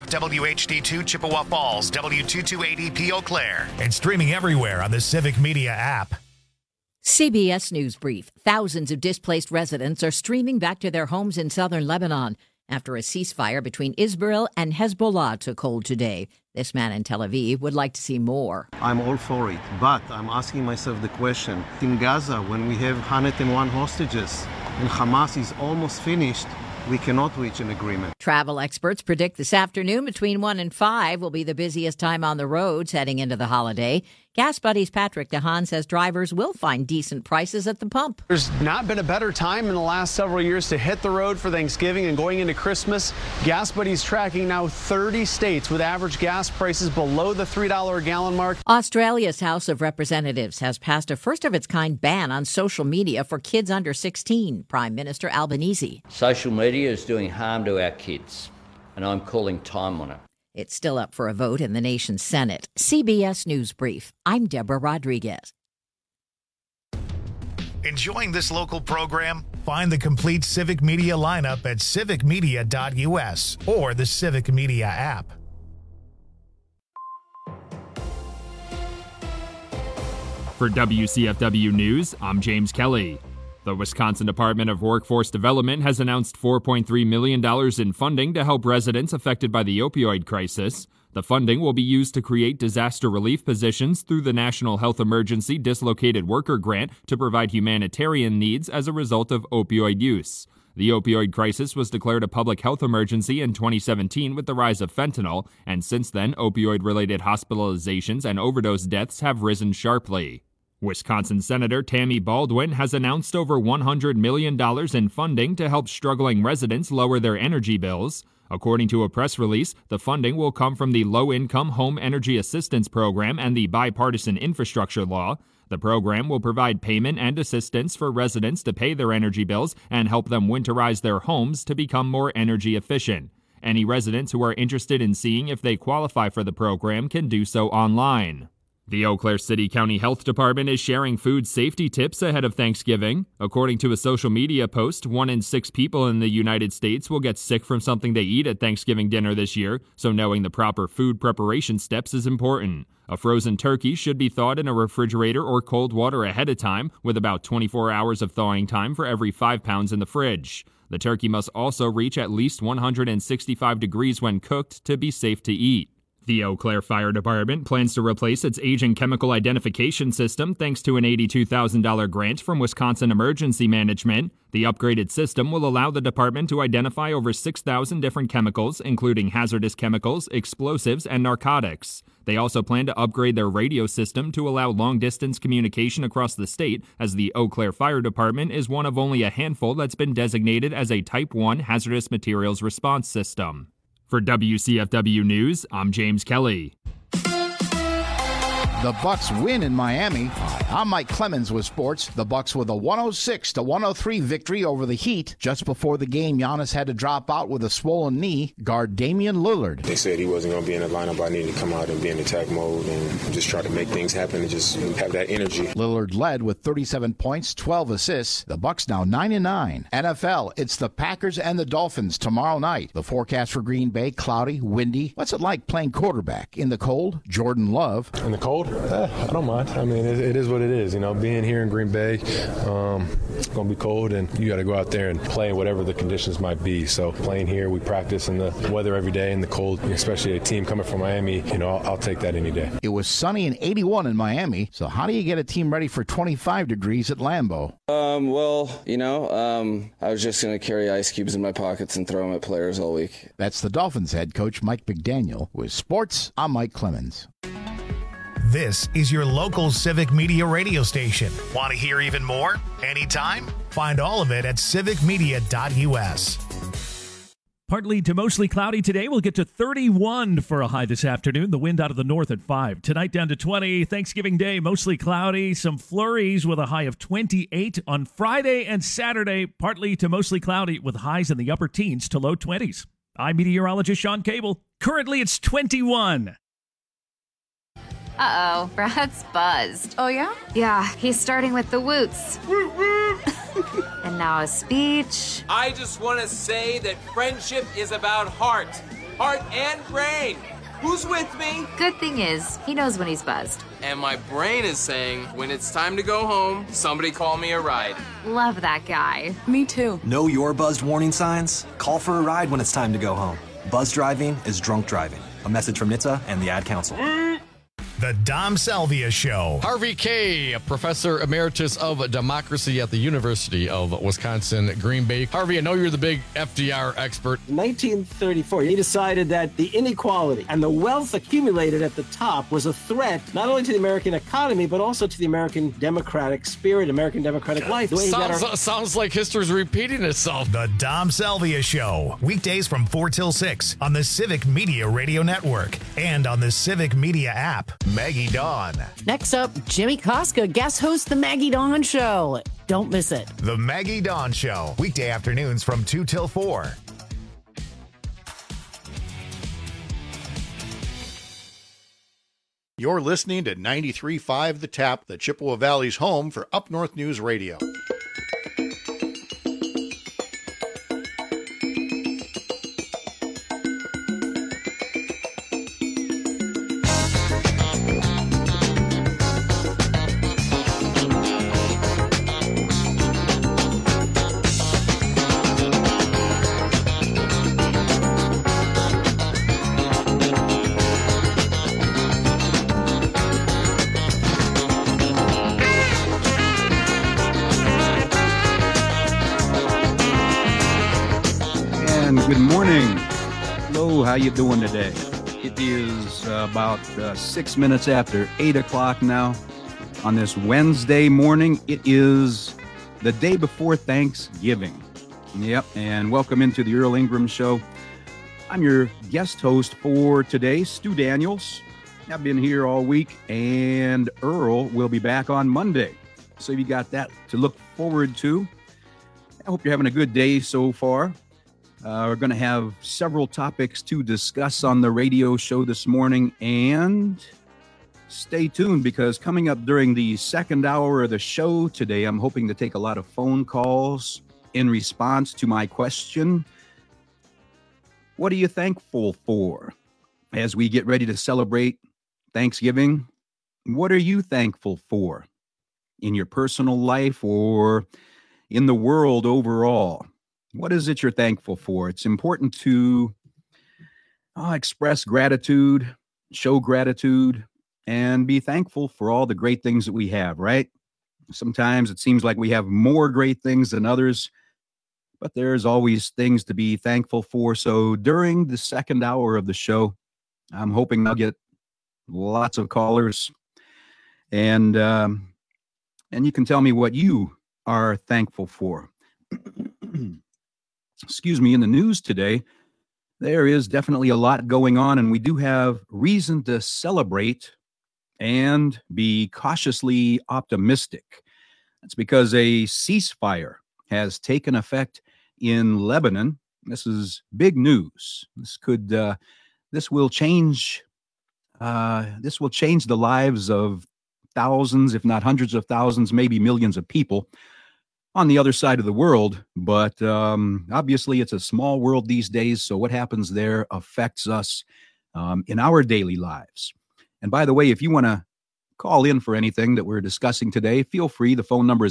WHD2 Chippewa Falls, W2280P Eau Claire, and streaming everywhere on the Civic Media app. CBS News Brief. Thousands of displaced residents are streaming back to their homes in southern Lebanon after a ceasefire between Israel and Hezbollah took hold today. This man in Tel Aviv would like to see more. I'm all for it, but I'm asking myself the question. In Gaza, when we have 101 hostages and Hamas is almost finished, we cannot reach an agreement. Travel experts predict this afternoon between 1 and 5 will be the busiest time on the roads heading into the holiday. Gas Buddy's Patrick DeHaan says drivers will find decent prices at the pump. There's not been a better time in the last several years to hit the road for Thanksgiving and going into Christmas. Gas Buddy's tracking now 30 states with average gas prices below the $3 a gallon mark. Australia's House of Representatives has passed a first-of-its-kind ban on social media for kids under 16. Prime Minister Albanese. Social media is doing harm to our kids, and I'm calling time on it. It's still up for a vote in the nation's Senate. CBS News Brief. I'm Deborah Rodriguez. Enjoying this local program? Find the complete Civic Media lineup at civicmedia.us or the Civic Media app. For WCFW News, I'm James Kelly. The Wisconsin Department of Workforce Development has announced $4.3 million in funding to help residents affected by the opioid crisis. The funding will be used to create disaster relief positions through the National Health Emergency Dislocated Worker Grant to provide humanitarian needs as a result of opioid use. The opioid crisis was declared a public health emergency in 2017 with the rise of fentanyl, and since then, opioid-related hospitalizations and overdose deaths have risen sharply. Wisconsin Senator Tammy Baldwin has announced over $100 million in funding to help struggling residents lower their energy bills. According to a press release, the funding will come from the Low-Income Home Energy Assistance Program and the Bipartisan Infrastructure Law. The program will provide payment and assistance for residents to pay their energy bills and help them winterize their homes to become more energy efficient. Any residents who are interested in seeing if they qualify for the program can do so online. The Eau Claire City County Health Department is sharing food safety tips ahead of Thanksgiving. According to a social media post, 1 in 6 people in the United States will get sick from something they eat at Thanksgiving dinner this year, so knowing the proper food preparation steps is important. A frozen turkey should be thawed in a refrigerator or cold water ahead of time, with about 24 hours of thawing time for every 5 pounds in the fridge. The turkey must also reach at least 165 degrees when cooked to be safe to eat. The Eau Claire Fire Department plans to replace its aging chemical identification system thanks to an $82,000 grant from Wisconsin Emergency Management. The upgraded system will allow the department to identify over 6,000 different chemicals, including hazardous chemicals, explosives, and narcotics. They also plan to upgrade their radio system to allow long-distance communication across the state, as the Eau Claire Fire Department is one of only a handful that's been designated as a Type 1 hazardous materials response system. For WCFW News, I'm James Kelly. The Bucks win in Miami. Hi, I'm Mike Clemens with sports. The Bucks with a 106-103 victory over the Heat. Just before the game, Giannis had to drop out with a swollen knee. Guard Damian Lillard. They said he wasn't going to be in the lineup. I needed to come out and be in attack mode and just try to make things happen and just have that energy. Lillard led with 37 points, 12 assists. The Bucks now 9-9. NFL, it's the Packers and the Dolphins tomorrow night. The forecast for Green Bay, cloudy, windy. What's it like playing quarterback? In the cold, Jordan Love. In the cold? I don't mind. I mean, it is what it is. You know, being here in Green Bay, it's going to be cold, and you got to go out there and play whatever the conditions might be. So playing here, we practice in the weather every day in the cold, especially a team coming from Miami. You know, I'll take that any day. It was sunny and 81 in Miami. So how do you get a team ready for 25 degrees at Lambeau? I was just going to carry ice cubes in my pockets and throw them at players all week. That's the Dolphins head coach Mike McDaniel. With sports, I'm Mike Clemens. This is your local Civic Media radio station. Want to hear even more? Anytime? Find all of it at civicmedia.us. Partly to mostly cloudy today. We'll get to 31 for a high this afternoon. The wind out of the north at 5. Tonight down to 20. Thanksgiving Day, mostly cloudy. Some flurries with a high of 28. On Friday and Saturday, partly to mostly cloudy with highs in the upper teens to low 20s. I'm meteorologist Sean Cable. Currently, it's 21. Uh-oh, Brad's buzzed. Oh, yeah? Yeah, he's starting with the woots. And now a speech. I just want to say that friendship is about heart. heart, and brain. Who's with me? Good thing is, he knows when he's buzzed. And my brain is saying, when it's time to go home, somebody call me a ride. Love that guy. Me too. Know your buzzed warning signs? Call for a ride when it's time to go home. Buzz driving is drunk driving. A message from NHTSA and the Ad Council. The Dom Salvia Show. Harvey Kaye, Professor Emeritus of Democracy at the University of Wisconsin, Green Bay. Harvey, I know you're the big FDR expert. In 1934, he decided that the inequality and the wealth accumulated at the top was a threat not only to the American economy, but also to the American democratic spirit, American democratic life. Sounds like history's repeating itself. The Dom Salvia Show. Weekdays from 4 till 6 on the Civic Media Radio Network and on the Civic Media app. Maggie Dawn. Next up, Jimmy Koska guest hosts The Maggie Dawn Show. Don't miss it. The Maggie Dawn Show. Weekday afternoons from 2 till 4. You're listening to 93.5 The Tap, the Chippewa Valley's home for Up North News Radio. Good morning. Hello, how you doing today? It is about 6 minutes after 8 o'clock now on this Wednesday morning. It is the day before Thanksgiving. Yep, and welcome into the Earl Ingram Show. I'm your guest host for today, Stu Daniels. I've been here all week, and Earl will be back on Monday. So you got that to look forward to. I hope you're having a good day so far. We're going to have several topics to discuss on the radio show this morning, and stay tuned because coming up during the second hour of the show today, I'm hoping to take a lot of phone calls in response to my question, what are you thankful for? As we get ready to celebrate Thanksgiving, what are you thankful for in your personal life or in the world overall? What is it you're thankful for? It's important to express gratitude, show gratitude, and be thankful for all the great things that we have, right? Sometimes it seems like we have more great things than others, but there's always things to be thankful for. So during the second hour of the show, I'm hoping I'll get lots of callers, and you can tell me what you are thankful for. Excuse me, in the news today, there is definitely a lot going on, and we do have reason to celebrate and be cautiously optimistic. That's because a ceasefire has taken effect in Lebanon. This is big news. This will change the lives of thousands, if not hundreds of thousands, maybe millions of people on the other side of the world. But obviously it's a small world these days, so what happens there affects us in our daily lives. And by the way, if you want to call in for anything that we're discussing today, feel free. The phone number is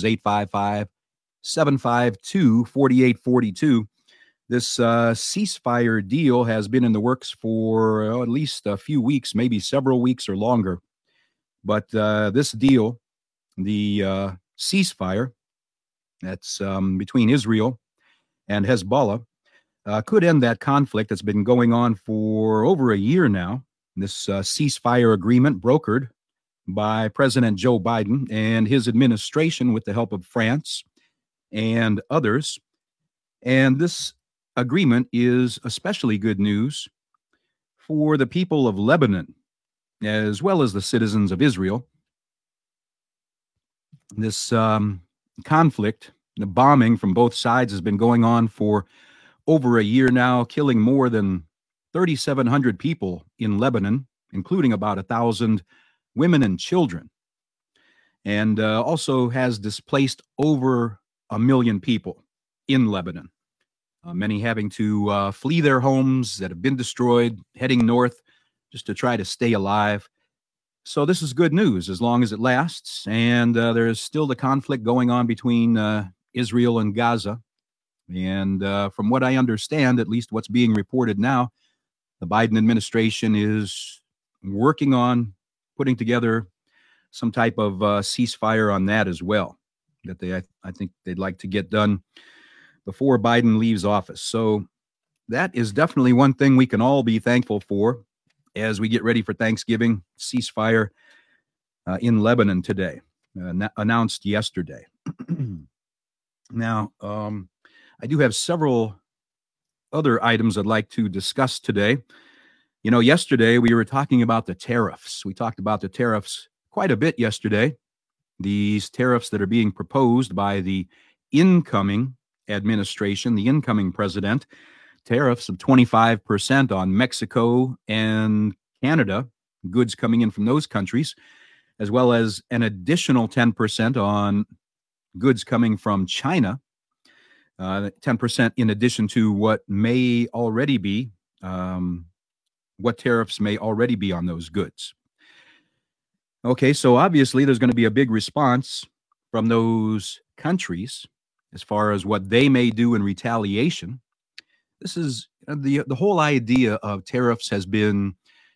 855-752-4842. This ceasefire deal has been in the works for at least a few weeks, maybe several weeks or longer. But this deal, the ceasefire, that's between Israel and Hezbollah, could end that conflict that's been going on for over a year now. This ceasefire agreement brokered by President Joe Biden and his administration with the help of France and others. And this agreement is especially good news for the people of Lebanon, as well as the citizens of Israel. This conflict, the bombing from both sides, has been going on for over a year now, killing more than 3,700 people in Lebanon, including about 1,000 women and children, and also has displaced over 1 million people in Lebanon. many having to flee their homes that have been destroyed, heading north just to try to stay alive. So this is good news as long as it lasts. And there is still the conflict going on between Israel and Gaza. And from what I understand, at least what's being reported now, the Biden administration is working on putting together some type of ceasefire on that as well, that I think they'd like to get done before Biden leaves office. So that is definitely one thing we can all be thankful for as we get ready for Thanksgiving. Ceasefire in Lebanon today, announced yesterday. Now, I do have several other items I'd like to discuss today. You know, yesterday we were talking about the tariffs. We talked about the tariffs quite a bit yesterday. These tariffs that are being proposed by the incoming administration, the incoming president, tariffs of 25% on Mexico and Canada, goods coming in from those countries, as well as an additional 10% on goods coming from China, 10% in addition to what may already be, what tariffs may already be on those goods. Okay, so obviously there's going to be a big response from those countries as far as what they may do in retaliation. This is the whole idea of tariffs has been,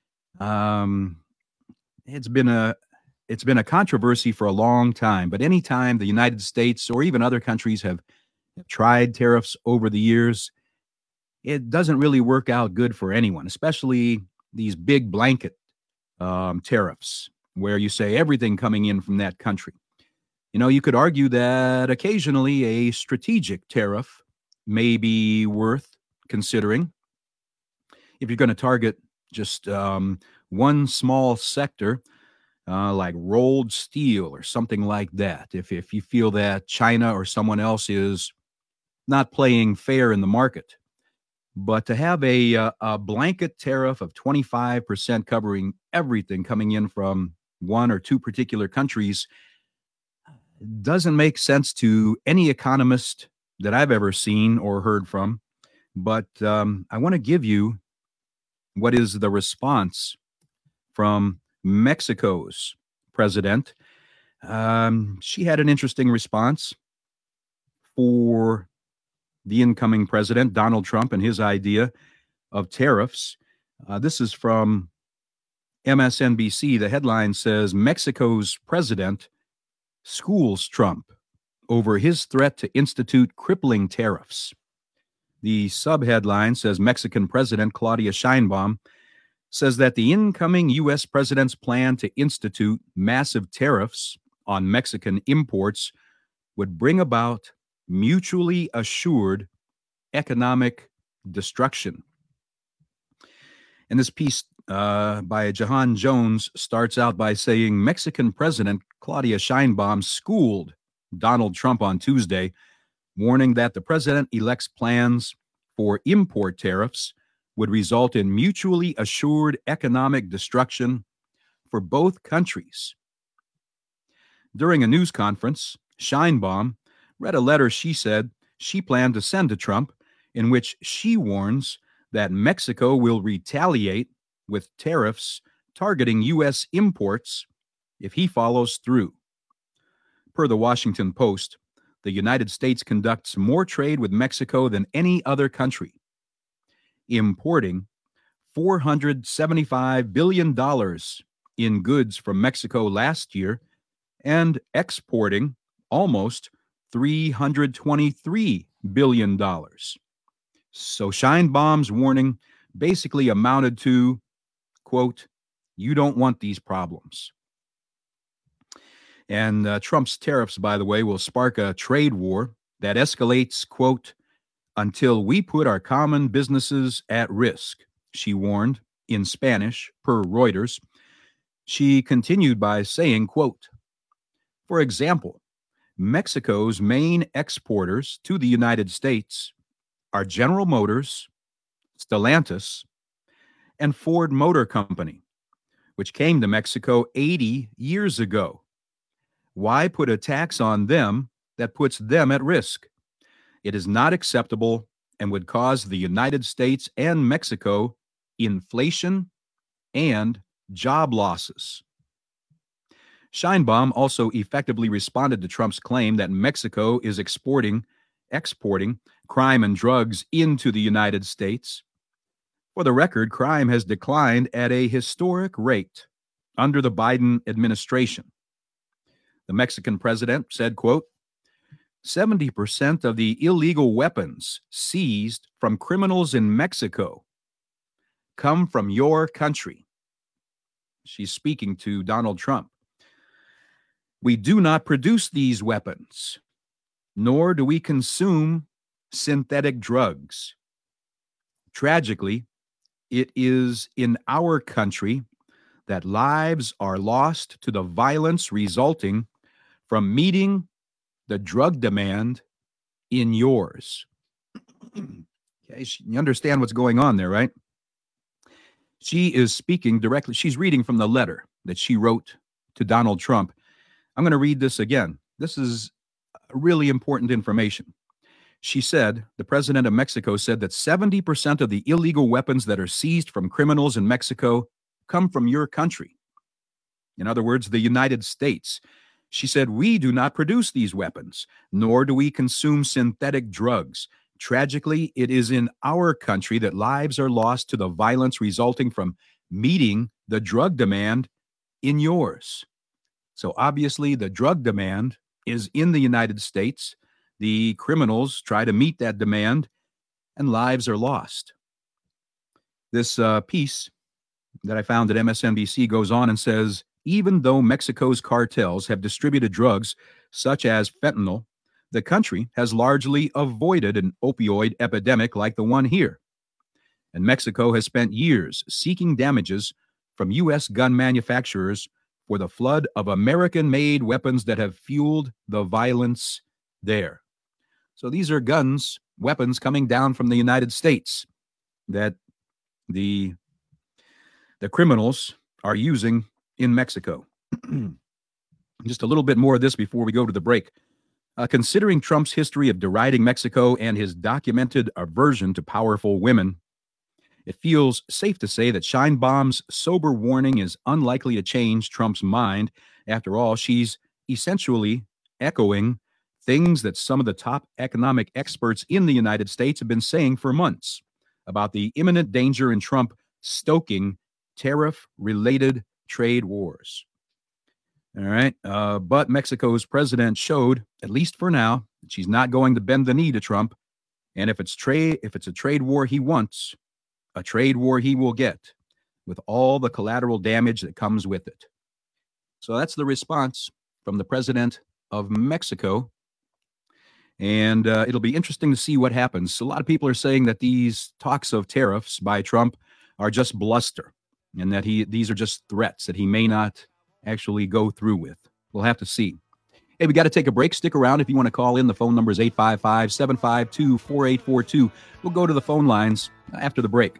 it's been a controversy for a long time. But anytime the United States or even other countries have tried tariffs over the years, it doesn't really work out good for anyone, especially these big blanket tariffs where you say everything coming in from that country. You know, you could argue that occasionally a strategic tariff may be worth considering if you're going to target just one small sector, like rolled steel or something like that. If you feel that China or someone else is not playing fair in the market. But to have a blanket tariff of 25% covering everything coming in from one or two particular countries doesn't make sense to any economist that I've ever seen or heard from. But I want to give you what is the response from Mexico's president. She had an interesting response for the incoming president, Donald Trump, and his idea of tariffs. This is from MSNBC. The headline says, Mexico's president schools Trump over his threat to institute crippling tariffs. The subheadline says, Mexican President Claudia Sheinbaum says that the incoming U.S. president's plan to institute massive tariffs on Mexican imports would bring about mutually assured economic destruction. And this piece by Jahan Jones starts out by saying Mexican President Claudia Sheinbaum schooled Donald Trump on Tuesday, warning that the president-elect's plans for import tariffs would result in mutually assured economic destruction for both countries. During a news conference, Sheinbaum read a letter she said she planned to send to Trump, in which she warns that Mexico will retaliate with tariffs targeting U.S. imports if he follows through. Per the Washington Post, the United States conducts more trade with Mexico than any other country, importing $475 billion in goods from Mexico last year and exporting almost $323 billion. So Sheinbaum's warning basically amounted to, quote, you don't want these problems. And Trump's tariffs, by the way, will spark a trade war that escalates, quote, until we put our common businesses at risk, she warned in Spanish, per Reuters. She continued by saying, quote, for example, Mexico's main exporters to the United States are General Motors, Stellantis, and Ford Motor Company, which came to Mexico 80 years ago. Why put a tax on them that puts them at risk? It is not acceptable and would cause the United States and Mexico inflation and job losses. Sheinbaum also effectively responded to Trump's claim that Mexico is exporting crime and drugs into the United States. For the record, crime has declined at a historic rate under the Biden administration. The Mexican president said, quote, 70% of the illegal weapons seized from criminals in Mexico come from your country. She's speaking to Donald Trump. We do not produce these weapons, nor do we consume synthetic drugs. Tragically, it is in our country that lives are lost to the violence resulting from meeting the drug demand in yours. Okay, you understand what's going on there, right? She is speaking directly. She's reading from the letter that she wrote to Donald Trump. I'm going to read this again. This is really important information. She said, the president of Mexico said that 70% of the illegal weapons that are seized from criminals in Mexico come from your country. In other words, the United States. She said, we do not produce these weapons, nor do we consume synthetic drugs. Tragically, it is in our country that lives are lost to the violence resulting from meeting the drug demand in yours. So obviously, the drug demand is in the United States. The criminals try to meet that demand, and lives are lost. This piece that I found at MSNBC goes on and says, even though Mexico's cartels have distributed drugs such as fentanyl, the country has largely avoided an opioid epidemic like the one here. And Mexico has spent years seeking damages from U.S. gun manufacturers for the flood of American-made weapons that have fueled the violence there. So these are weapons coming down from the United States that the criminals are using in Mexico. Just a little bit more of this before we go to the break. Considering Trump's history of deriding Mexico and his documented aversion to powerful women, it feels safe to say that Sheinbaum's sober warning is unlikely to change Trump's mind. After all, she's essentially echoing things that some of the top economic experts in the United States have been saying for months about the imminent danger in Trump stoking tariff-related trade wars. All right. But Mexico's president showed, at least for now, that she's not going to bend the knee to Trump. And if it's a trade war he wants, a trade war he will get, with all the collateral damage that comes with it. So that's the response from the president of Mexico. And it'll be interesting to see what happens. A lot of people are saying that these talks of tariffs by Trump are just bluster, and that these are just threats that he may not actually go through with. We'll have to see. Hey, we got to take a break. Stick around if you want to call in. The phone number is 855-752-4842. We'll go to the phone lines after the break.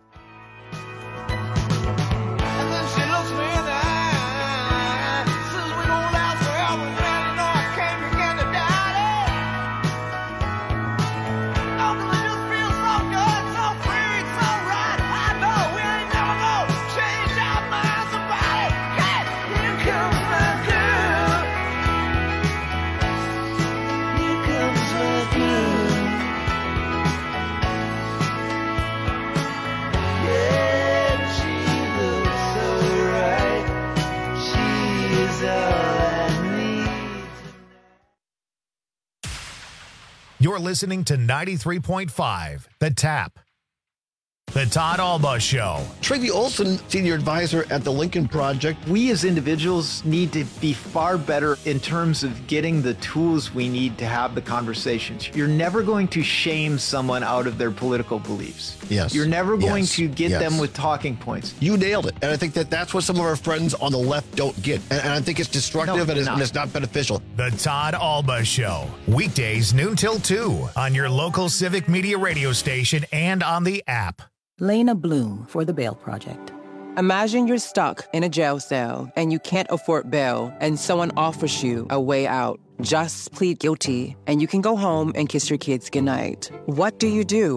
You're listening to 93.5, The Tap. The Todd Alba Show. Tracy Olson, senior advisor at the Lincoln Project. We as individuals need to be far better in terms of getting the tools we need to have the conversations. You're never going to shame someone out of their political beliefs. Yes. You're never going to get them with talking points. You nailed it. And I think that's what some of our friends on the left don't get. And I think it's destructive and it's not beneficial. The Todd Alba Show. Weekdays noon till 2 on your local Civic Media radio station and on the app. Lena Bloom for the Bail Project. Imagine you're stuck in a jail cell and you can't afford bail and someone offers you a way out. Just plead guilty and you can go home and kiss your kids goodnight. What do?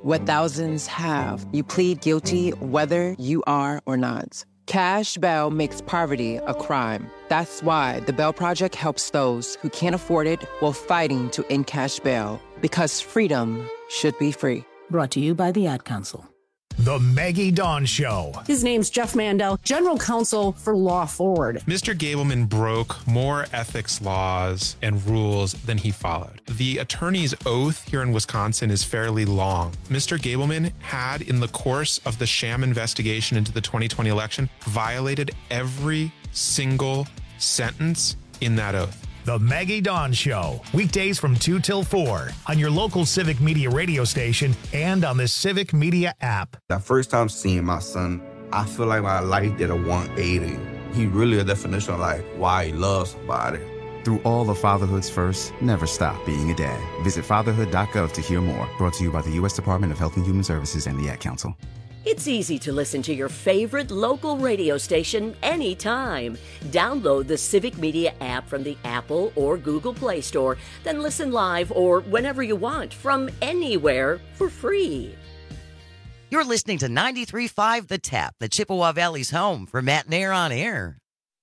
what thousands have. You plead guilty whether you are or not. Cash bail makes poverty a crime. That's why the Bail Project helps those who can't afford it while fighting to end cash bail. Because freedom should be free. Brought to you by the Ad Council. The Maggie Dawn Show. His name's Jeff Mandel, General Counsel for Law Forward. Mr. Gableman broke more ethics laws and rules than he followed. The attorney's oath here in Wisconsin is fairly long. Mr. Gableman had, in the course of the sham investigation into the 2020 election, violated every single sentence in that oath. The Maggie Dawn Show, weekdays from 2 till 4 on your local Civic Media radio station and on the Civic Media app. That first time seeing my son, I feel like my life did a 180. He really a definition of like why he loves somebody. Through all of fatherhood's first, never stop being a dad. Visit fatherhood.gov to hear more. Brought to you by the U.S. Department of Health and Human Services and the Ad Council. It's easy to listen to your favorite local radio station anytime. Download the Civic Media app from the Apple or Google Play Store, then listen live or whenever you want from anywhere for free. You're listening to 93.5 The Tap, the Chippewa Valley's home for Matt Nair on Air.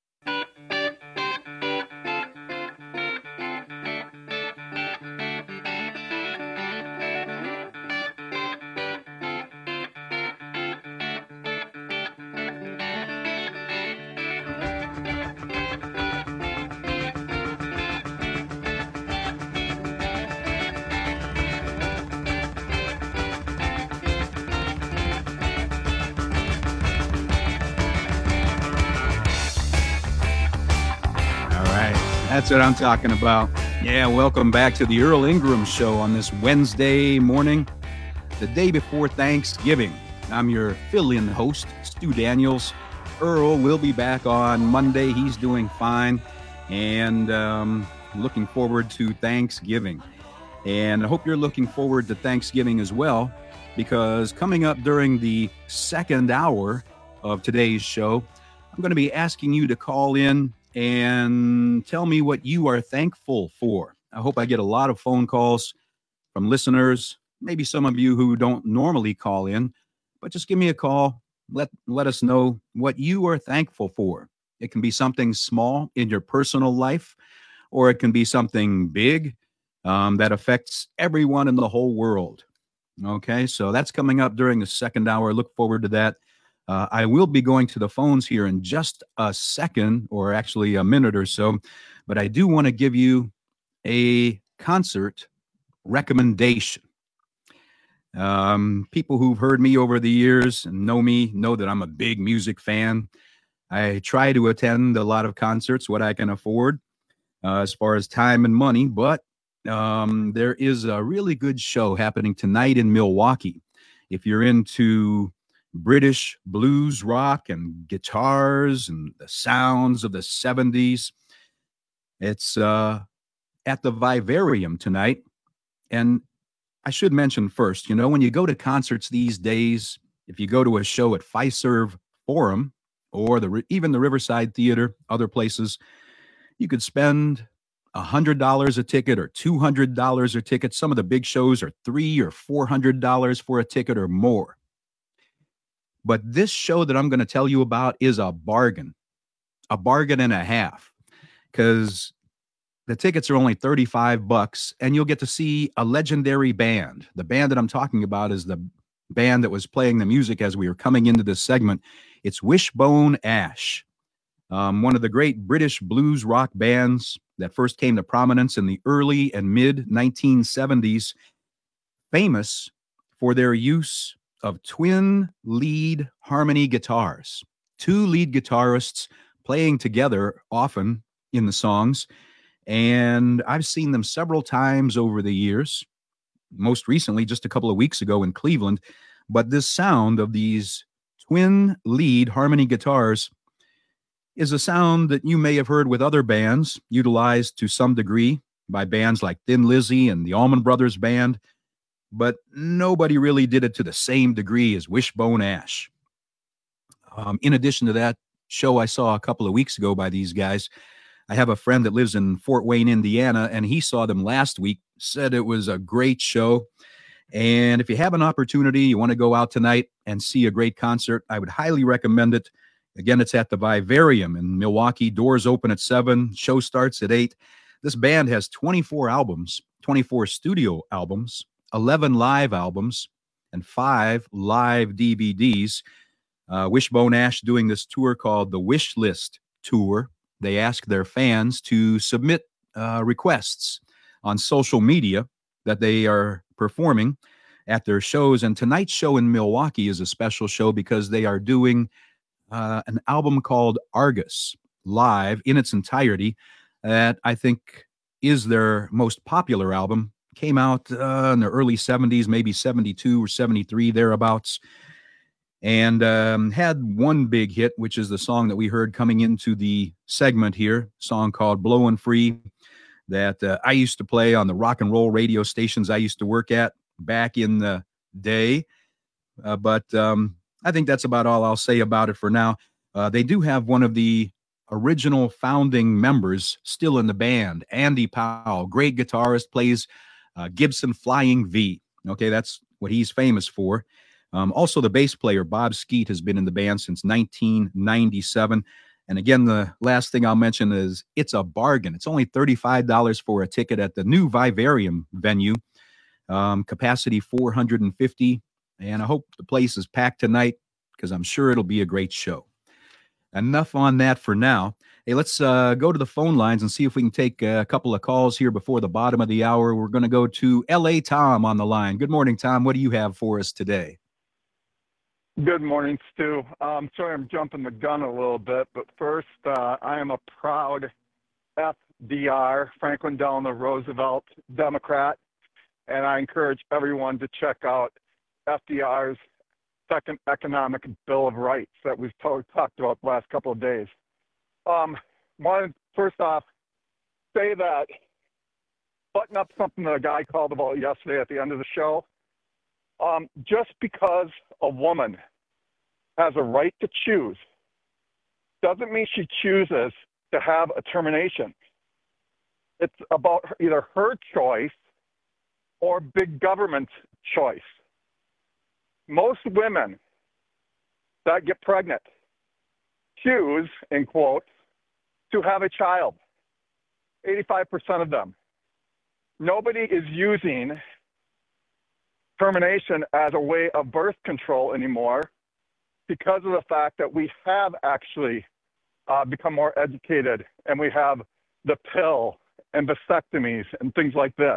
That's what I'm talking about. Yeah, welcome back to the Earl Ingram Show on this Wednesday morning, the day before Thanksgiving. I'm your fill-in host, Stu Daniels. Earl will be back on Monday. He's doing fine, and looking forward to Thanksgiving. And I hope you're looking forward to Thanksgiving as well, because coming up during the second hour of today's show, I'm going to be asking you to call in and tell me what you are thankful for. I hope I get a lot of phone calls from listeners, maybe some of you who don't normally call in, but just give me a call. Let us know what you are thankful for. It can be something small in your personal life, or it can be something big that affects everyone in the whole world. Okay, so that's coming up during the second hour. Look forward to that. I will be going to the phones here in just a second, or actually a minute or so, but I do want to give you a concert recommendation. People who've heard me over the years and know me know that I'm a big music fan. I try to attend a lot of concerts, what I can afford, as far as time and money, but there is a really good show happening tonight in Milwaukee. If you're into British blues rock and guitars and the sounds of the 70s. It's at the Vivarium tonight. And I should mention first, you know, when you go to concerts these days, if you go to a show at Fiserv Forum or even the Riverside Theater, other places, you could spend $100 a ticket or $200 a ticket. Some of the big shows are $300 or $400 for a ticket or more. But this show that I'm going to tell you about is a bargain and a half, because the tickets are only $35 and you'll get to see a legendary band. The band that I'm talking about is the band that was playing the music as we were coming into this segment. It's Wishbone Ash, one of the great British blues rock bands that first came to prominence in the early and mid 1970s, famous for their use of twin lead harmony guitars, two lead guitarists playing together often in the songs. And I've seen them several times over the years, most recently just a couple of weeks ago in Cleveland. But this sound of these twin lead harmony guitars is a sound that you may have heard with other bands, utilized to some degree by bands like Thin Lizzy and the Allman Brothers Band, but nobody really did it to the same degree as Wishbone Ash. In addition to that show I saw a couple of weeks ago by these guys, I have a friend that lives in Fort Wayne, Indiana, and he saw them last week, said it was a great show. And if you have an opportunity, you want to go out tonight and see a great concert, I would highly recommend it. Again, it's at the Vivarium in Milwaukee. Doors open at 7. Show starts at 8. This band has 24 albums, 24 studio albums, 11 live albums, and 5 live DVDs. Wishbone Ash doing this tour called the Wish List Tour. They ask their fans to submit requests on social media that they are performing at their shows. And tonight's show in Milwaukee is a special show because they are doing an album called Argus live in its entirety that I think is their most popular album. Came out in the early 70s, maybe 72 or 73, thereabouts. And had one big hit, which is the song that we heard coming into the segment here, a song called Blowin' Free, that I used to play on the rock and roll radio stations I used to work at back in the day. But I think that's about all I'll say about it for now. They do have one of the original founding members still in the band, Andy Powell, great guitarist, plays Gibson Flying V. Okay, that's what he's famous for. Also, the bass player, Bob Skeet, has been in the band since 1997. And again, the last thing I'll mention is it's a bargain. It's only $35 for a ticket at the new Vivarium venue. Capacity 450. And I hope the place is packed tonight because I'm sure it'll be a great show. Enough on that for now. Hey, let's go to the phone lines and see if we can take a couple of calls here before the bottom of the hour. We're going to go to L.A. Tom on the line. Good morning, Tom. What do you have for us today? Good morning, Stu. Sorry I'm jumping the gun a little bit, but first, I am a proud FDR, Franklin Delano Roosevelt Democrat, and I encourage everyone to check out FDR's Second Economic Bill of Rights that we've talked about the last couple of days. Want to first off say that, button up something that a guy called about yesterday at the end of the show. Just because a woman has a right to choose doesn't mean she chooses to have a termination. It's about either her choice or big government's choice. Most women that get pregnant choose, in quotes, to have a child. 85% of them. Nobody is using termination as a way of birth control anymore because of the fact that we have actually become more educated and we have the pill and vasectomies and things like this.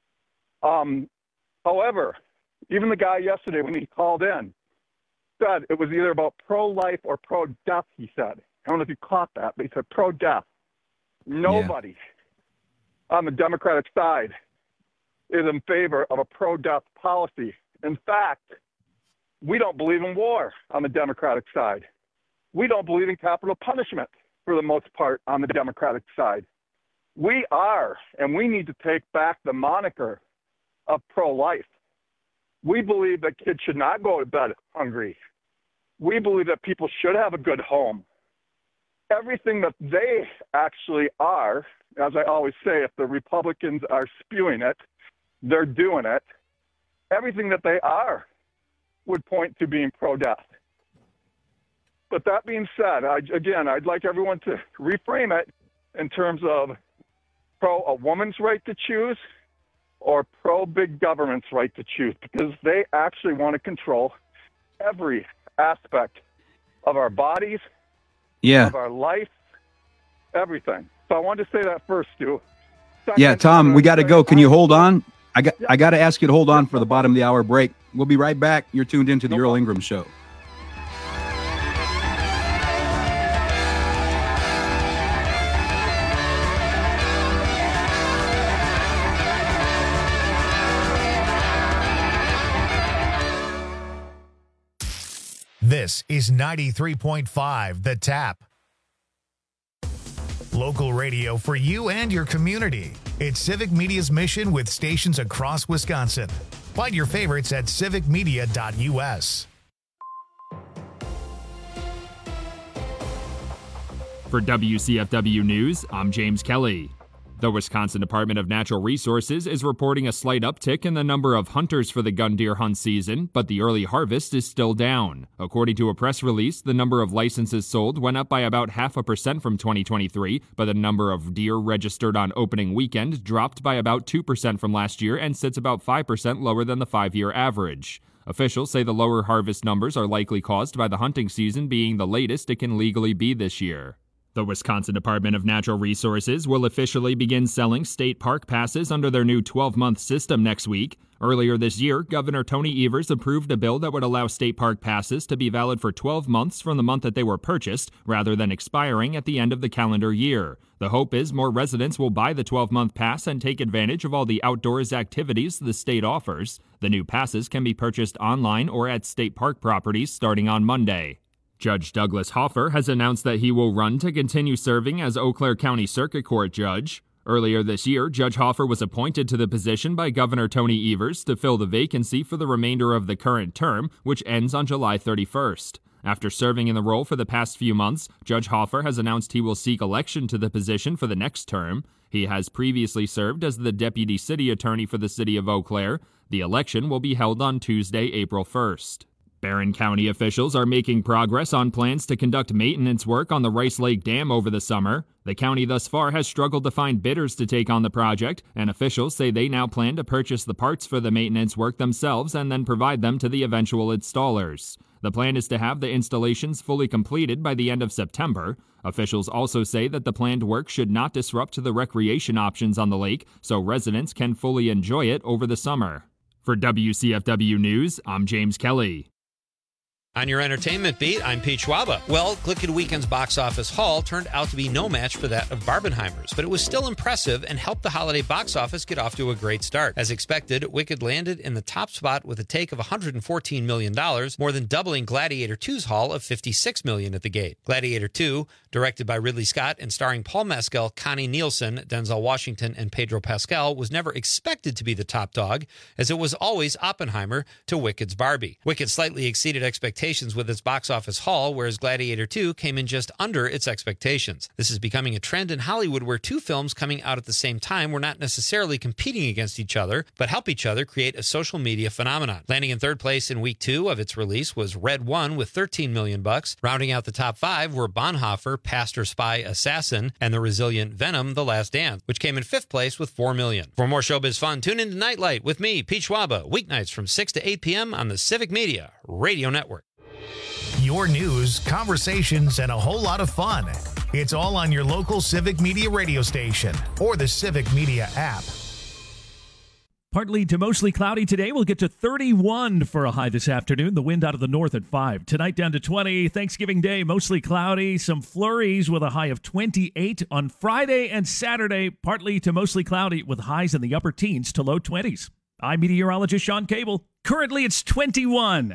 However, even the guy yesterday when he called in said it was either about pro-life or pro-death, he said. I don't know if you caught that, but he said pro-death. Nobody on the Democratic side is in favor of a pro-death policy. In fact, we don't believe in war on the Democratic side. We don't believe in capital punishment for the most part on the Democratic side. We are, and we need to take back the moniker of pro-life. We believe that kids should not go to bed hungry. We believe that people should have a good home. Everything that they actually are, as I always say, if the Republicans are spewing it, they're doing it. Everything that they are would point to being pro-death. But that being said, I'd like everyone to reframe it in terms of pro a woman's right to choose or pro-big government's right to choose, because they actually want to control every aspect of our bodies, of our life, everything. So I wanted to say that first, Stu. Second, Tom, we got to go. Can you hold on? I got to ask you to hold on for the bottom of the hour break. We'll be right back. You're tuned into the Earl Ingram Show. This is 93.5 The Tap. Local radio for you and your community. It's Civic Media's mission with stations across Wisconsin. Find your favorites at civicmedia.us. For WCFW News, I'm James Kelly. The Wisconsin Department of Natural Resources is reporting a slight uptick in the number of hunters for the gun deer hunt season, but the early harvest is still down. According to a press release, the number of licenses sold went up by about 0.5% from 2023, but the number of deer registered on opening weekend dropped by about 2% from last year and sits about 5% lower than the 5-year average. Officials say the lower harvest numbers are likely caused by the hunting season being the latest it can legally be this year. The Wisconsin Department of Natural Resources will officially begin selling state park passes under their new 12-month system next week. Earlier this year, Governor Tony Evers approved a bill that would allow state park passes to be valid for 12 months from the month that they were purchased, rather than expiring at the end of the calendar year. The hope is more residents will buy the 12-month pass and take advantage of all the outdoors activities the state offers. The new passes can be purchased online or at state park properties starting on Monday. Judge Douglas Hoffer has announced that he will run to continue serving as Eau Claire County Circuit Court judge. Earlier this year, Judge Hoffer was appointed to the position by Governor Tony Evers to fill the vacancy for the remainder of the current term, which ends on July 31st. After serving in the role for the past few months, Judge Hoffer has announced he will seek election to the position for the next term. He has previously served as the deputy city attorney for the city of Eau Claire. The election will be held on Tuesday, April 1st. Barron County officials are making progress on plans to conduct maintenance work on the Rice Lake Dam over the summer. The county thus far has struggled to find bidders to take on the project, and officials say they now plan to purchase the parts for the maintenance work themselves and then provide them to the eventual installers. The plan is to have the installations fully completed by the end of September. Officials also say that the planned work should not disrupt the recreation options on the lake, so residents can fully enjoy it over the summer. For WCFW News, I'm James Kelly. On your entertainment beat, I'm Pete Schwaba. Well, Glicked Weekend's box office haul turned out to be no match for that of Barbenheimer's, but it was still impressive and helped the holiday box office get off to a great start. As expected, Wicked landed in the top spot with a take of $114 million, more than doubling Gladiator 2's haul of $56 million at the gate. Gladiator 2, directed by Ridley Scott and starring Paul Mescal, Connie Nielsen, Denzel Washington, and Pedro Pascal, was never expected to be the top dog, as it was always Oppenheimer to Wicked's Barbie. Wicked slightly exceeded expectations with its box office haul, whereas Gladiator 2 came in just under its expectations. This is becoming a trend in Hollywood where two films coming out at the same time were not necessarily competing against each other, but help each other create a social media phenomenon. Landing in third place in week 2 of its release was Red One with $13 million. Rounding out the top 5 were Bonhoeffer, Pastor Spy Assassin, and the resilient Venom, The Last Dance, which came in 5th place with $4 million. For more showbiz fun, tune into Nightlight with me, Pete Schwaba, weeknights from 6 to 8 p.m. on the Civic Media Radio Network. Your news, conversations, and a whole lot of fun. It's all on your local Civic Media radio station or the Civic Media app. Partly to mostly cloudy today. We'll get to 31 for a high this afternoon. The wind out of the north at 5. Tonight down to 20. Thanksgiving Day, mostly cloudy. Some flurries with a high of 28 on Friday and Saturday. Partly to mostly cloudy with highs in the upper teens to low 20s. I'm meteorologist Sean Cable. Currently it's 21.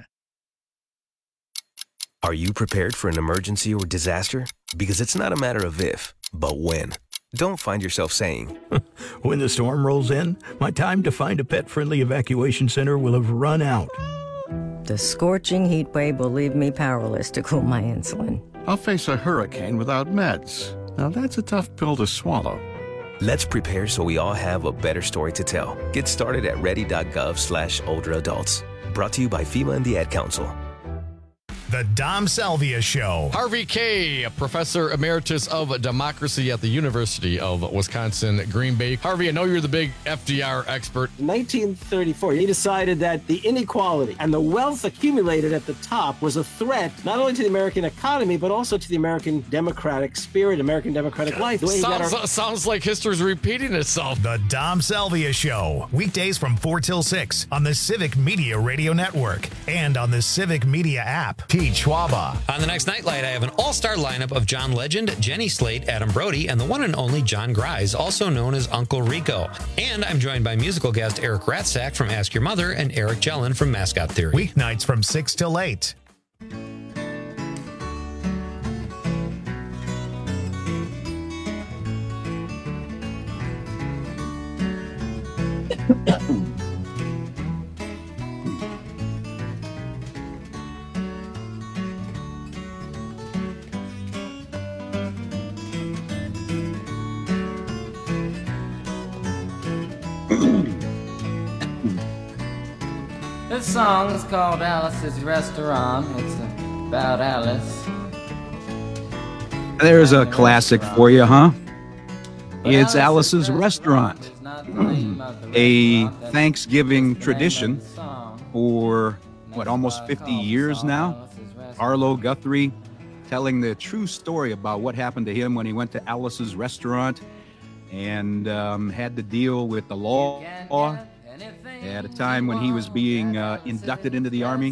Are you prepared for an emergency or disaster? Because it's not a matter of if, but when. Don't find yourself saying, when the storm rolls in, my time to find a pet-friendly evacuation center will have run out. The scorching heat wave will leave me powerless to cool my insulin. I'll face a hurricane without meds. Now that's a tough pill to swallow. Let's prepare so we all have a better story to tell. Get started at ready.gov/older adults. Brought to you by FEMA and the Ad Council. The Dom Salvia Show. Harvey Kaye, Professor Emeritus of Democracy at the University of Wisconsin, Green Bay. Harvey, I know you're the big FDR expert. In 1934, he decided that the inequality and the wealth accumulated at the top was a threat not only to the American economy, but also to the American democratic spirit, American democratic life. Sounds like history's repeating itself. The Dom Salvia Show. Weekdays from 4 till 6 on the Civic Media Radio Network and on the Civic Media app. Pete Schwaba. On the next Nightlight, I have an all-star lineup of John Legend, Jenny Slate, Adam Brody, and the one and only John Grise, also known as Uncle Rico. And I'm joined by musical guest Eric Ratzak from Ask Your Mother and Eric Jellin from Mascot Theory. Weeknights from 6 till 8. This song is called Alice's Restaurant. It's about Alice. There's a classic for you, huh? It's Alice's Restaurant, a Thanksgiving tradition for, almost 50 years now? Arlo Guthrie telling the true story about what happened to him when he went to Alice's Restaurant and had to deal with the law at a time when he was being inducted into the Army.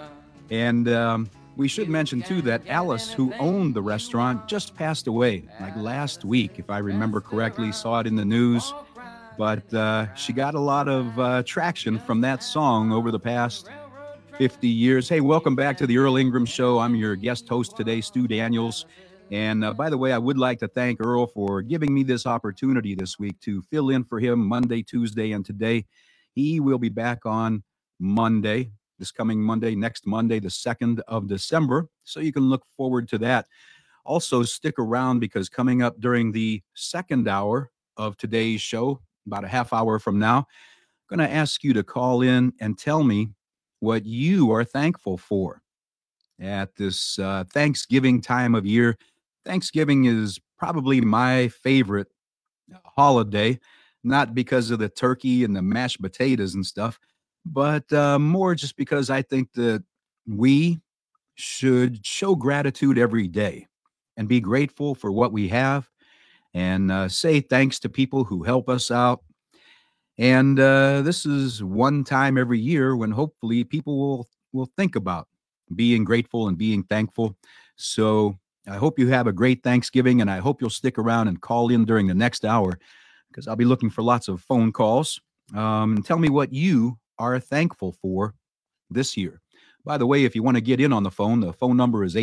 And we should mention, too, that Alice, who owned the restaurant, just passed away, like last week, if I remember correctly, saw it in the news. But she got a lot of traction from that song over the past 50 years. Hey, welcome back to the Earl Ingram Show. I'm your guest host today, Stu Daniels. And by the way, I would like to thank Earl for giving me this opportunity this week to fill in for him Monday, Tuesday, and today. He will be back on Monday, this coming Monday, next Monday, the 2nd of December. So you can look forward to that. Also, stick around because coming up during the second hour of today's show, about a half hour from now, I'm going to ask you to call in and tell me what you are thankful for at this Thanksgiving time of year. Thanksgiving is probably my favorite holiday, not because of the turkey and the mashed potatoes and stuff, but more just because I think that we should show gratitude every day and be grateful for what we have and say thanks to people who help us out. And this is one time every year when hopefully people will think about being grateful and being thankful. So I hope you have a great Thanksgiving, and I hope you'll stick around and call in during the next hour because I'll be looking for lots of phone calls. Tell me what you are thankful for this year. By the way, if you want to get in on the phone number is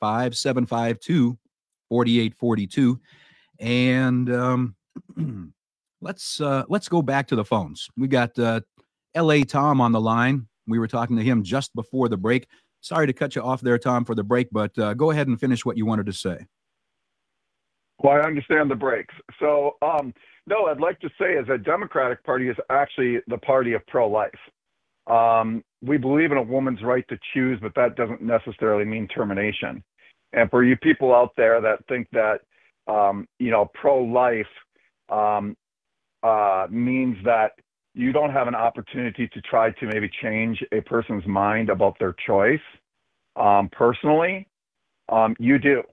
855-752-4842. And let's go back to the phones. We got L.A. Tom on the line. We were talking to him just before the break. Sorry to cut you off there, Tom, for the break, but go ahead and finish what you wanted to say. Well, I understand the breaks. So, no, I'd like to say is that Democratic Party is actually the party of pro-life. We believe in a woman's right to choose, but that doesn't necessarily mean termination. And for you people out there that think that, pro-life means that you don't have an opportunity to try to maybe change a person's mind about their choice, personally, you do.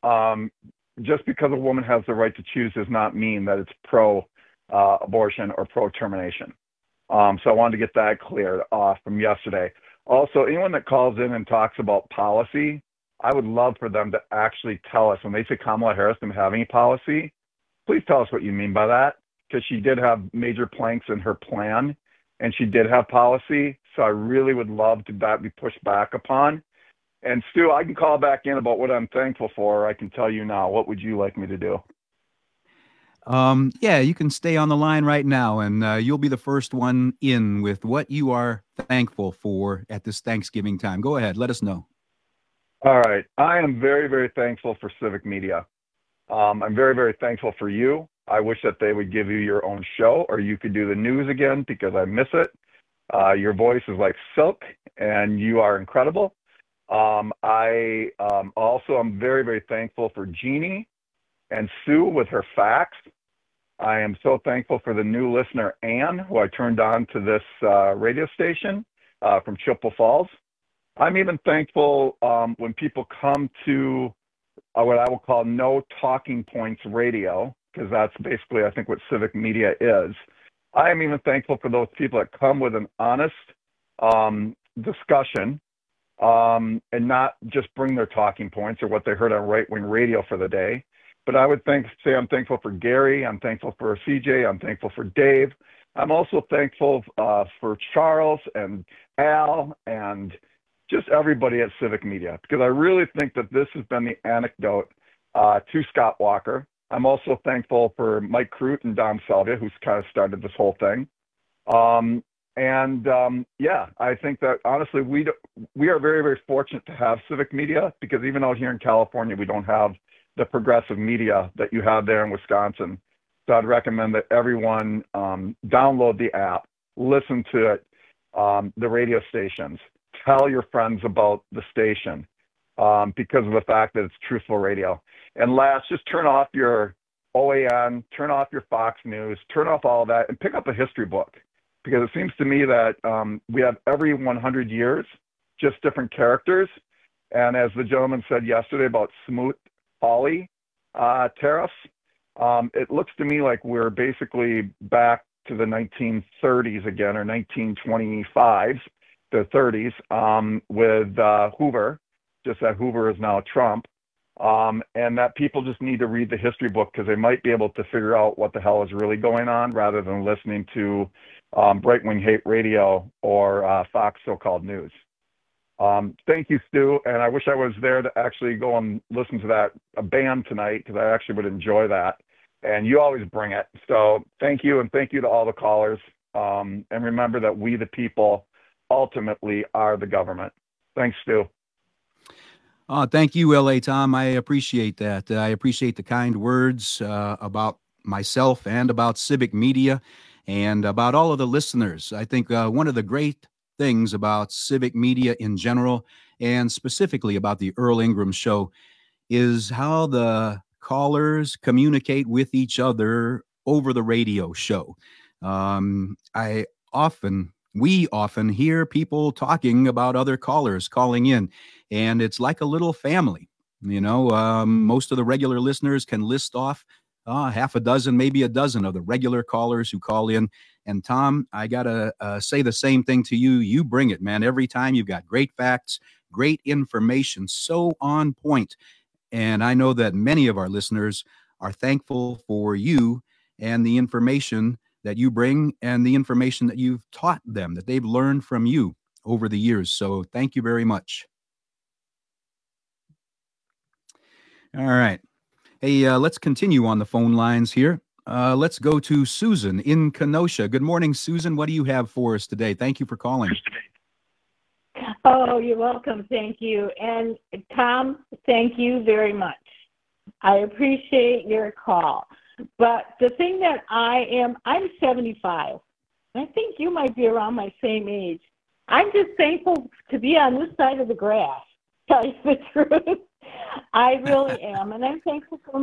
Just because a woman has the right to choose does not mean that it's pro-abortion or pro-termination. So I wanted to get that cleared off from yesterday. Also, anyone that calls in and talks about policy, I would love for them to actually tell us, when they say Kamala Harris didn't have any policy, please tell us what you mean by that, because she did have major planks in her plan, and she did have policy. So I really would love that be pushed back upon. And Stu, I can call back in about what I'm thankful for. Or I can tell you now. What would you like me to do? Yeah, you can stay on the line right now, and you'll be the first one in with what you are thankful for at this Thanksgiving time. Go ahead. Let us know. All right. I am very, very thankful for Civic Media. I'm very, very thankful for you. I wish that they would give you your own show, or you could do the news again, because I miss it. Your voice is like silk, and you are incredible. I also am very, very thankful for Jeannie and Sue with her facts. I am so thankful for the new listener, Ann, who I turned on to this radio station from Chippewa Falls. I'm even thankful when people come to what I will call No Talking Points Radio, because that's basically, I think, what Civic Media is. I am even thankful for those people that come with an honest discussion and not just bring their talking points or what they heard on right-wing radio for the day. But I would say I'm thankful for Gary, I'm thankful for CJ, I'm thankful for Dave. I'm also thankful for Charles and Al and just everybody at Civic Media, because I really think that this has been the anecdote to Scott Walker. I'm also thankful for Mike Crute and Dom Salvia, who's kind of started this whole thing. Yeah, I think that honestly, we are very, very fortunate to have Civic Media, because even out here in California, we don't have the progressive media that you have there in Wisconsin. So I'd recommend that everyone download the app, listen to it, the radio stations, tell your friends about the station because of the fact that it's truthful radio. And last, just turn off your OAN, turn off your Fox News, turn off all of that, and pick up a history book. Because it seems to me that we have every 100 years, just different characters. And as the gentleman said yesterday about Smoot-Hawley tariffs, it looks to me like we're basically back to the 1930s again, or 1925, the 30s, with Hoover, just that Hoover is now Trump. And that people just need to read the history book because they might be able to figure out what the hell is really going on rather than listening to right-wing hate radio or Fox so-called news. Thank you, Stu. And I wish I was there to actually go and listen to a band tonight because I actually would enjoy that. And you always bring it. So thank you, and thank you to all the callers. And remember that we, the people, ultimately are the government. Thanks, Stu. Thank you, L.A. Tom. I appreciate that. I appreciate the kind words about myself and about Civic Media and about all of the listeners. I think one of the great things about Civic Media in general, and specifically about the Earl Ingram Show, is how the callers communicate with each other over the radio show. We often hear people talking about other callers calling in, and it's like a little family. You know, most of the regular listeners can list off half a dozen, maybe a dozen of the regular callers who call in. And Tom, I got to say the same thing to you. You bring it, man. Every time you've got great facts, great information, so on point. And I know that many of our listeners are thankful for you and the information that you bring and the information that you've taught them, that they've learned from you over the years. So thank you very much. All right. Hey, let's continue on the phone lines here. Let's go to Susan in Kenosha. Good morning, Susan. What do you have for us today? Thank you for calling. Oh, you're welcome. Thank you. And Tom, thank you very much. I appreciate your call. But the thing that I'm 75. I think you might be around my same age. I'm just thankful to be on this side of the grass, to tell you the truth. I really am. And I'm thankful for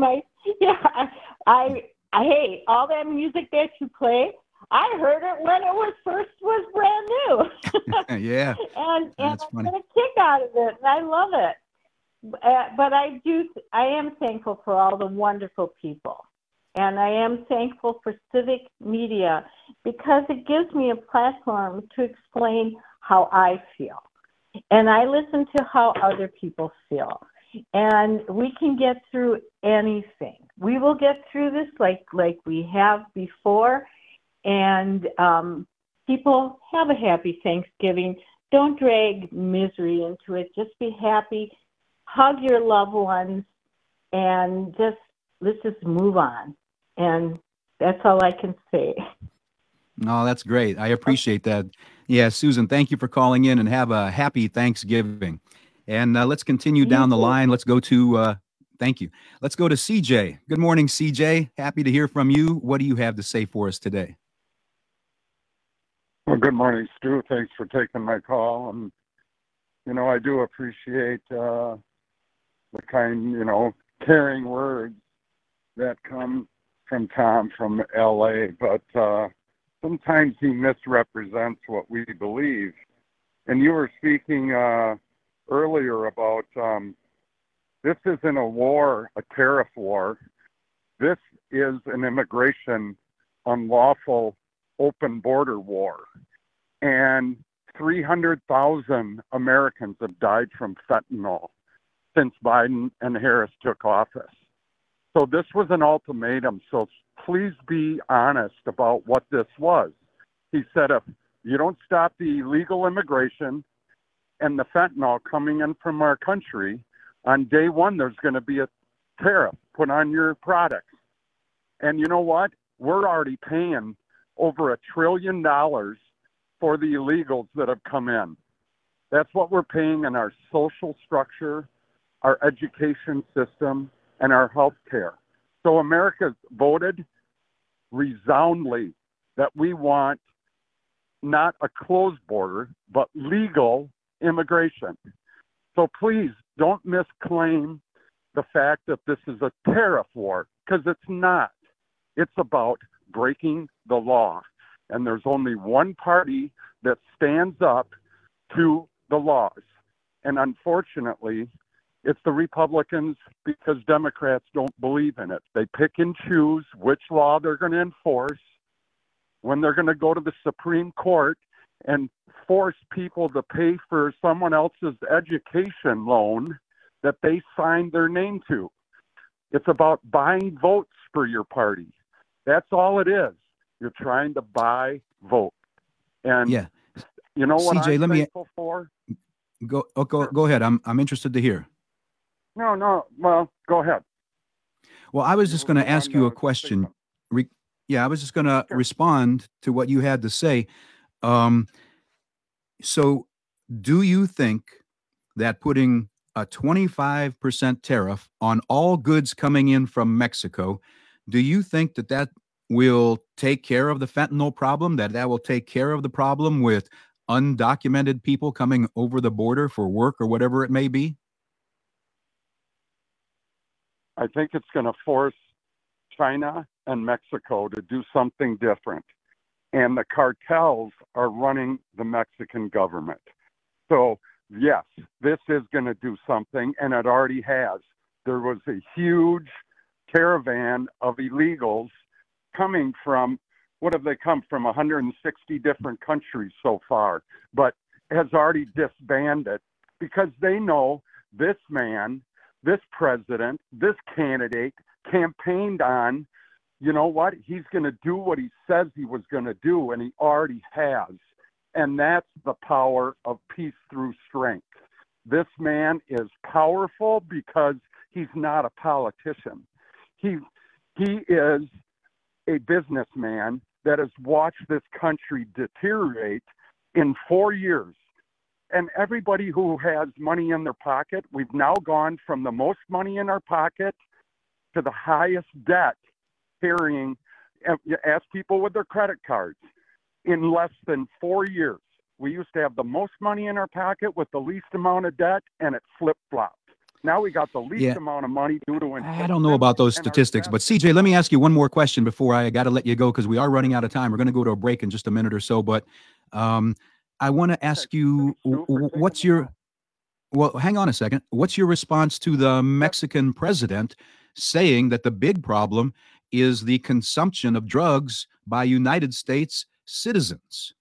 I hate all that music that you play. I heard it when it was brand new. Yeah. and I'm getting a kick out of it, and I love it. But I am thankful for all the wonderful people. And I am thankful for Civic Media because it gives me a platform to explain how I feel. And I listen to how other people feel. And we can get through anything. We will get through this like we have before. And people, have a happy Thanksgiving. Don't drag misery into it. Just be happy. Hug your loved ones. And let's just move on. And that's all I can say. No, that's great. I appreciate that. Yeah, Susan, thank you for calling in, and have a happy Thanksgiving. And let's continue down the line. Let's go to, thank you. Let's go to CJ. Good morning, CJ. Happy to hear from you. What do you have to say for us today? Well, good morning, Stu. Thanks for taking my call. And, I do appreciate the kind, caring words that come from Tom from L.A., but sometimes he misrepresents what we believe. And you were speaking earlier about this isn't a war, a tariff war. This is an immigration, unlawful, open border war. And 300,000 Americans have died from fentanyl since Biden and Harris took office. So this was an ultimatum. So please be honest about what this was. He said, if you don't stop the illegal immigration and the fentanyl coming in from our country, on day one, there's going to be a tariff put on your products. And you know what? We're already paying over $1 trillion for the illegals that have come in. That's what we're paying in our social structure, our education system, and our health care. So America voted resoundingly that we want not a closed border, but legal immigration. So please don't misclaim the fact that this is a tariff war, because it's not. It's about breaking the law. And there's only one party that stands up to the laws. And unfortunately, it's the Republicans, because Democrats don't believe in it. They pick and choose which law they're going to enforce, when they're going to go to the Supreme Court and force people to pay for someone else's education loan that they signed their name to. It's about buying votes for your party. That's all it is. You're trying to buy vote. And you know what CJ, I'm let thankful for? Go ahead. I'm interested to hear. No. Well, go ahead. Well, I was just going to ask you a question. I was just going to respond to what you had to say. So do you think that putting a 25% tariff on all goods coming in from Mexico, do you think that will take care of the fentanyl problem, that will take care of the problem with undocumented people coming over the border for work or whatever it may be? I think it's going to force China and Mexico to do something different. And the cartels are running the Mexican government. So, yes, this is going to do something, and it already has. There was a huge caravan of illegals coming from, what have they come from, 160 different countries so far, but has already disbanded because they know this man, this president, this candidate campaigned on, you know what, he's going to do what he says he was going to do, and he already has. And that's the power of peace through strength. This man is powerful because he's not a politician. He is a businessman that has watched this country deteriorate in 4 years. And everybody who has money in their pocket, we've now gone from the most money in our pocket to the highest debt carrying. Ask people with their credit cards. In less than 4 years, we used to have the most money in our pocket with the least amount of debt, and it flip-flopped. Now we got the least amount of money due to inflation. I don't know about those statistics, but CJ, let me ask you one more question before I got to let you go, because we are running out of time. We're going to go to a break in just a minute or so, but I want to ask you, hang on a second. What's your response to the Mexican president saying that the big problem is the consumption of drugs by United States citizens?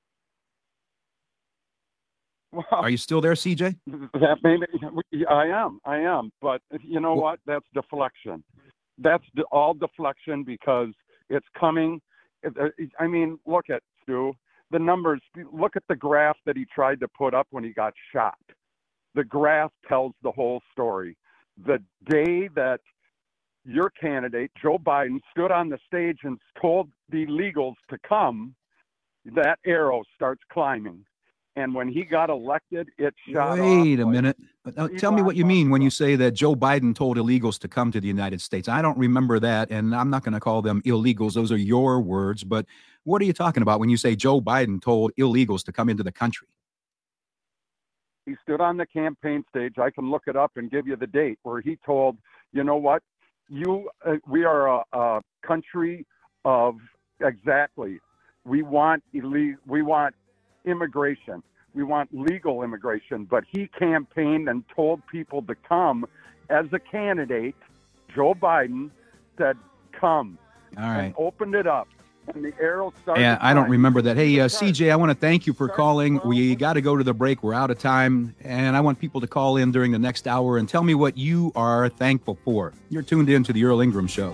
Well, are you still there, CJ? That I am. But you know what? That's deflection. That's all deflection because it's coming. I mean, look at Stu. The numbers. Look at the graph that he tried to put up when he got shot. The graph tells the whole story. The day that your candidate, Joe Biden, stood on the stage and told the illegals to come, that arrow starts climbing. And when he got elected, it shot Wait a minute. Tell me what you mean when you say that Joe Biden told illegals to come to the United States. I don't remember that, and I'm not going to call them illegals. Those are your words. But what are you talking about when you say Joe Biden told illegals to come into the country? He stood on the campaign stage. I can look it up and give you the date where he told, you know what, we are a country of exactly. We want immigration. We want legal immigration. But he campaigned and told people to come as a candidate. Joe Biden said, come. All right. And opened it up. And the arrow started. Yeah, I don't remember that. Hey, CJ, I want to thank you for calling. We got to go to the break. We're out of time. And I want people to call in during the next hour and tell me what you are thankful for. You're tuned in to the Earl Ingram Show.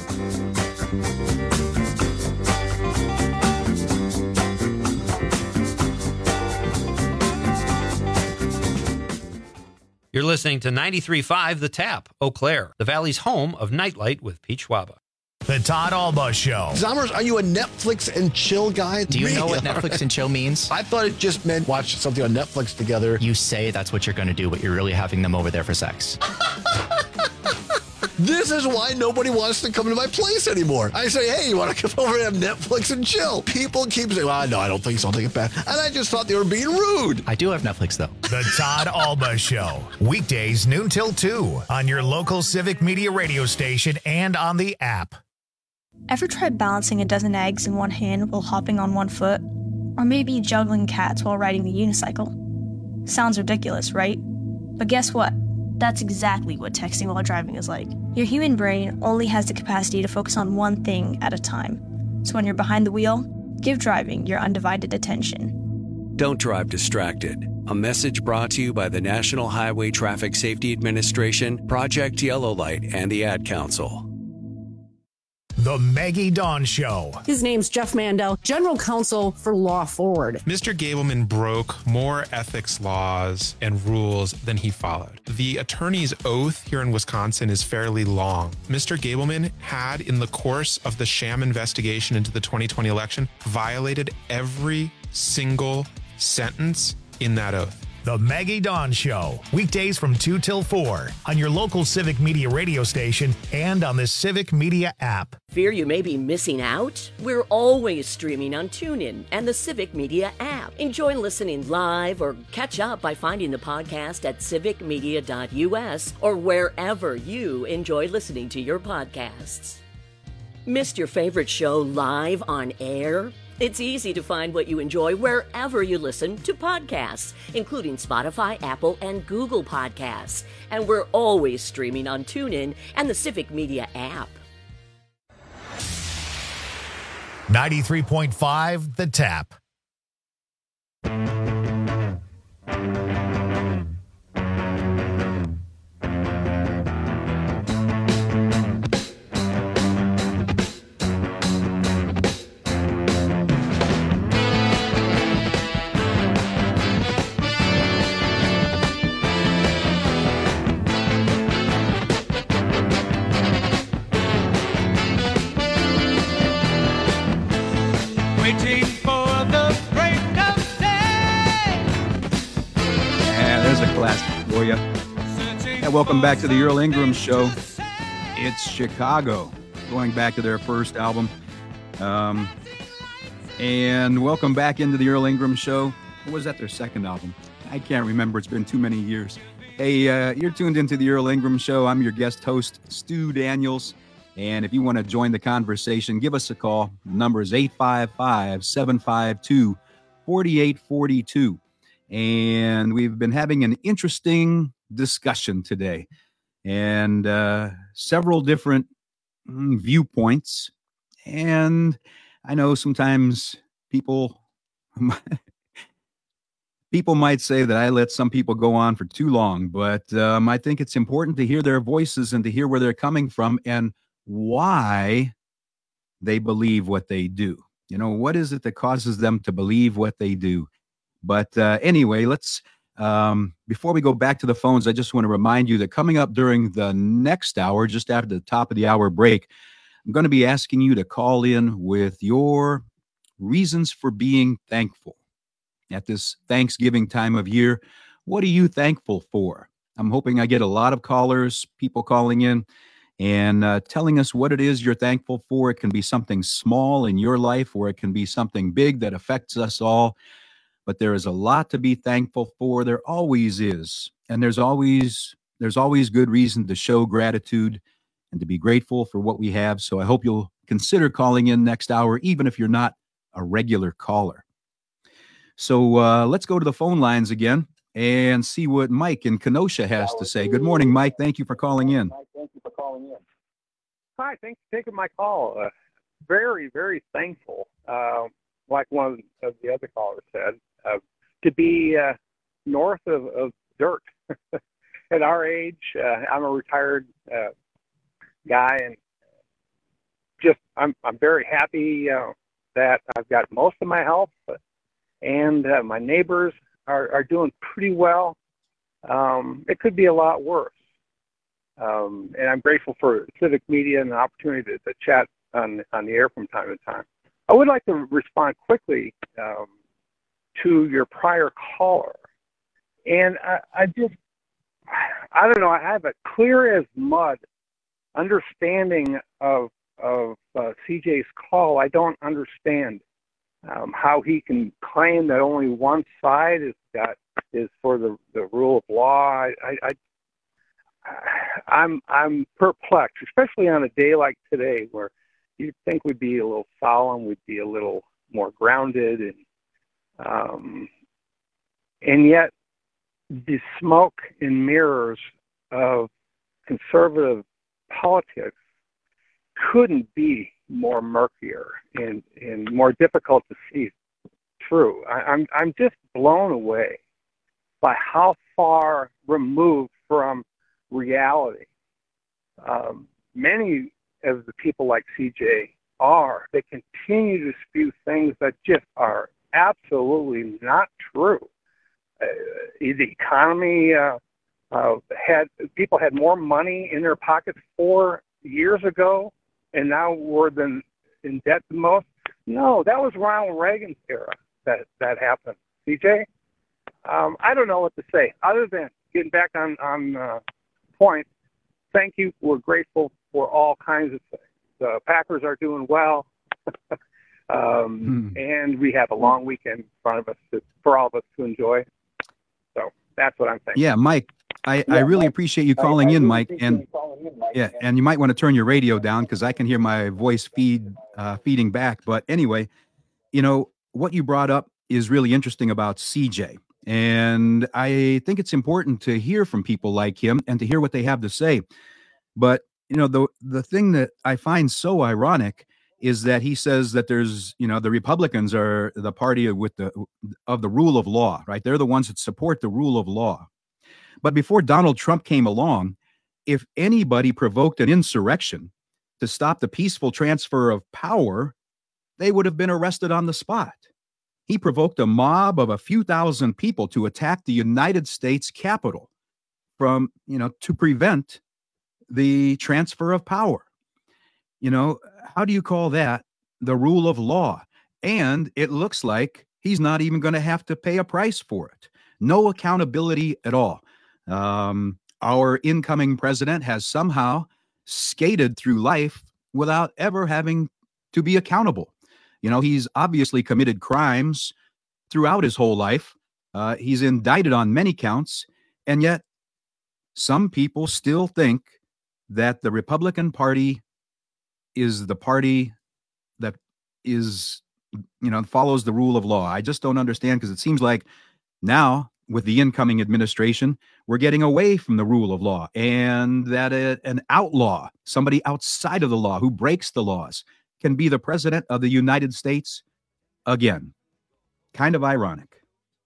You're listening to 93.5 The Tap, Eau Claire, the Valley's home of Nightlight with Pete Schwaba. The Todd Alba Show. Zommers, are you a Netflix and chill guy? Do you know what Netflix and chill means? I thought it just meant watch something on Netflix together. You say that's what you're going to do, but you're really having them over there for sex. This is why nobody wants to come to my place anymore. I say, hey, you want to come over and have Netflix and chill? People keep saying, well, no, I don't think so. I'll take it back. And I just thought they were being rude. I do have Netflix, though. The Todd Alba Show. Weekdays noon till 2 on your local Civic Media radio station and on the app. Ever tried balancing a dozen eggs in one hand while hopping on one foot? Or maybe juggling cats while riding the unicycle? Sounds ridiculous, right? But guess what? That's exactly what texting while driving is like. Your human brain only has the capacity to focus on one thing at a time. So when you're behind the wheel, give driving your undivided attention. Don't drive distracted. A message brought to you by the National Highway Traffic Safety Administration, Project Yellow Light, and the Ad Council. The Maggie Dawn Show. His name's Jeff Mandel, General Counsel for Law Forward. Mr. Gableman broke more ethics laws and rules than he followed. The attorney's oath here in Wisconsin is fairly long. Mr. Gableman had, in the course of the sham investigation into the 2020 election, violated every single sentence in that oath. The Maggie Dawn Show. Weekdays from 2 till 4 on your local Civic Media radio station and on the Civic Media app. Fear you may be missing out? We're always streaming on TuneIn and the Civic Media app. Enjoy listening live or catch up by finding the podcast at civicmedia.us or wherever you enjoy listening to your podcasts. Missed your favorite show live on air? It's easy to find what you enjoy wherever you listen to podcasts, including Spotify, Apple, and Google Podcasts. And we're always streaming on TuneIn and the Civic Media app. 93.5 The Tap. For you. And welcome back to the Earl Ingram Show. It's Chicago, going back to their first album. And welcome back into the Earl Ingram Show. Or was that their second album? I can't remember. It's been too many years. Hey, you're tuned into the Earl Ingram Show. I'm your guest host, Stu Daniels. And if you want to join the conversation, give us a call. The number is 855-752-4842. And we've been having an interesting discussion today and several different viewpoints. And I know sometimes people might say that I let some people go on for too long, but I think it's important to hear their voices and to hear where they're coming from and why they believe what they do. You know, what is it that causes them to believe what they do? But anyway, let's, before we go back to the phones, I just want to remind you that coming up during the next hour, just after the top of the hour break, I'm going to be asking you to call in with your reasons for being thankful. At this Thanksgiving time of year, what are you thankful for? I'm hoping I get a lot of callers, people calling in and telling us what it is you're thankful for. It can be something small in your life, or it can be something big that affects us all. But there is a lot to be thankful for. There always is. And there's always good reason to show gratitude and to be grateful for what we have. So I hope you'll consider calling in next hour, even if you're not a regular caller. So let's go to the phone lines again and see what Mike in Kenosha has to say. Good morning, Mike. Thank you for calling in. Hi, thanks for taking my call. Very, very thankful. Like one of the other callers said, to be north of dirt. At our age, I'm a retired guy, and just I'm very happy that I've got most of my health, and my neighbors are doing pretty well. It could be a lot worse, and I'm grateful for Civic Media and the opportunity to chat on the air from time to time. I would like to respond quickly to your prior caller. And I don't know, I have it clear as mud understanding of CJ's call. I don't understand how he can claim that only one side is for the rule of law. I'm perplexed, especially on a day like today, where you'd think we'd be a little solemn, we'd be a little more grounded, and yet the smoke and mirrors of conservative politics couldn't be more murkier and more difficult to see through. I'm just blown away by how far removed from reality many of the people like CJ are. They continue to spew things that just are absolutely not true. The economy people had more money in their pockets 4 years ago, and now we're in debt the most. No, that was Ronald Reagan's era that happened. CJ, I don't know what to say other than getting back on point. Thank you. We're grateful for all kinds of things. The Packers are doing well, and we have a long weekend in front of us for all of us to enjoy. So that's what I'm saying. Yeah, Mike, I really appreciate you calling in, Mike. And you might want to turn your radio down because I can hear my voice feeding back. But anyway, what you brought up is really interesting about CJ. And I think it's important to hear from people like him and to hear what they have to say. But, the thing that I find so ironic is that he says that there's, the Republicans are the party of the rule of law, right? They're the ones that support the rule of law. But before Donald Trump came along, if anybody provoked an insurrection to stop the peaceful transfer of power, they would have been arrested on the spot. He provoked a mob of a few thousand people to attack the United States Capitol to prevent the transfer of power. How do you call that the rule of law? And it looks like he's not even going to have to pay a price for it. No accountability at all. Our incoming president has somehow skated through life without ever having to be accountable. He's obviously committed crimes throughout his whole life. He's indicted on many counts. And yet some people still think that the Republican Party is the party that is, follows the rule of law. I just don't understand, because it seems like now with the incoming administration, we're getting away from the rule of law, and that an outlaw, somebody outside of the law who breaks the laws, can be the president of the United States again. Kind of ironic.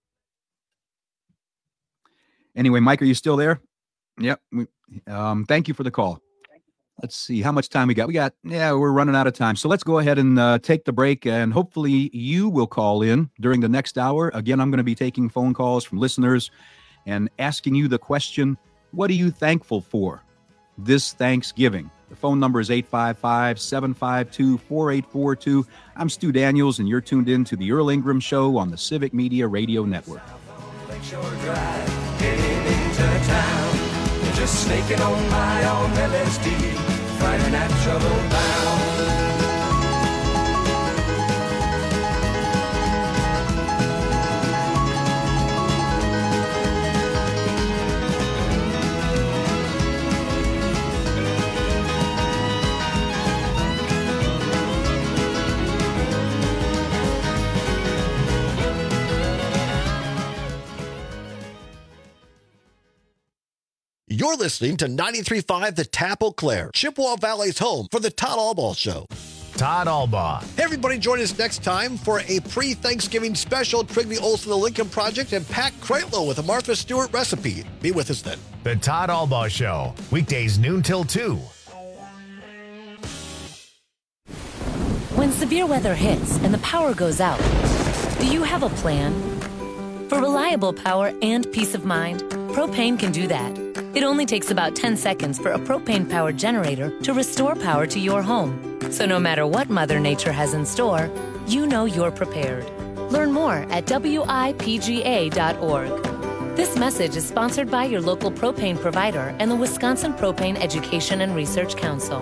Anyway, Mike, are you still there? Yep. Thank you for the call. Let's see how much time we got. We're running out of time. So let's go ahead and take the break, and hopefully you will call in during the next hour. Again, I'm going to be taking phone calls from listeners and asking you the question, what are you thankful for this Thanksgiving? The phone number is 855-752-4842. I'm Stu Daniels, and you're tuned in to the Earl Ingram Show on the Civic Media Radio Network. Just snaking on my own LSD, fighting that trouble down. You're listening to 93.5 The Tap Eau Claire, Chippewa Valley's home for the Todd Albaugh Show. Todd Albaugh. Hey, everybody, join us next time for a pre-Thanksgiving special. Trigby Olson, The Lincoln Project, and Pat Kreitlow with a Martha Stewart recipe. Be with us then. The Todd Albaugh Show, weekdays noon till 2. When severe weather hits and the power goes out, do you have a plan? For reliable power and peace of mind, Propane can do that. It only takes about 10 seconds for a propane-powered generator to restore power to your home. So no matter what Mother Nature has in store, you know you're prepared. Learn more at WIPGA.org. This message is sponsored by your local propane provider and the Wisconsin Propane Education and Research Council.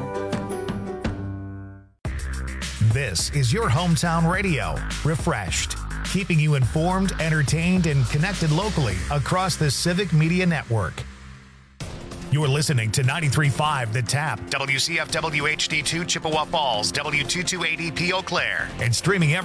This is your hometown radio, Refreshed, keeping you informed, entertained, and connected locally across the Civic Media Network. You're listening to 93.5 The Tap, WCFW HD2 Chippewa Falls, W228EP Eau Claire, and streaming every